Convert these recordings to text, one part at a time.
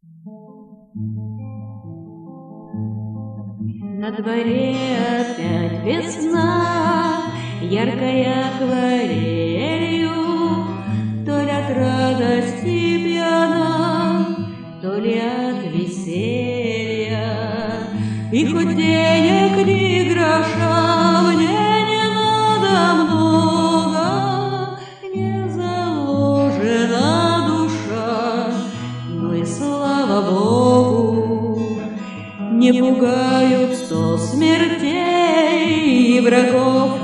На дворе опять весна, яркая акварелью, то ли от радости пьяна, то ли от веселья. И хоть денег ни гроша мне не надо много, не заложена душа, ну и слава Богу. Не пугают 100 смертей и врагов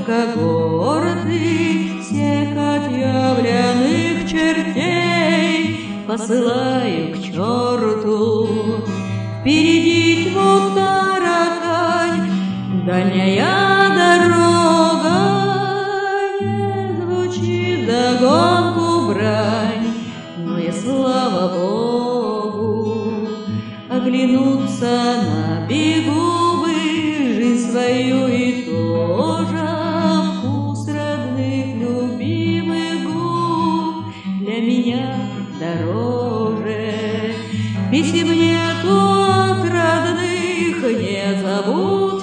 когорты, всех отъявленных чертей посылаю к черту. Впереди тьму таракань, дальняя дорога, не звучит вдогонку брань, ну и слава Богу. Оглянуться на бегу бы жизнь свою и тоже вкус родных любимых губ для меня дороже. Писем нету от родных, не забудь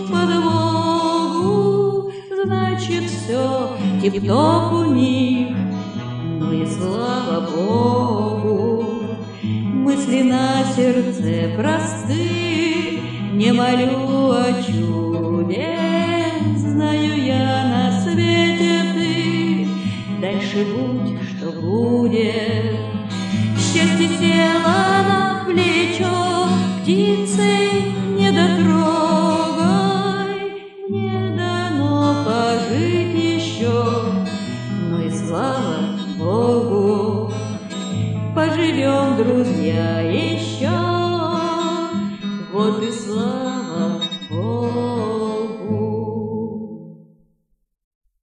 подвогу, значит все тип-топ у них, ну и слава Богу. Мысли на сердце просты, не молю о чуде, знаю я на свете ты, дальше будь, что будет. Счастье села на плечо, птицы не дотрогай, мне дано пожить еще, ну и слава Богу. Поживем, друзья, еще, вот и слава Богу.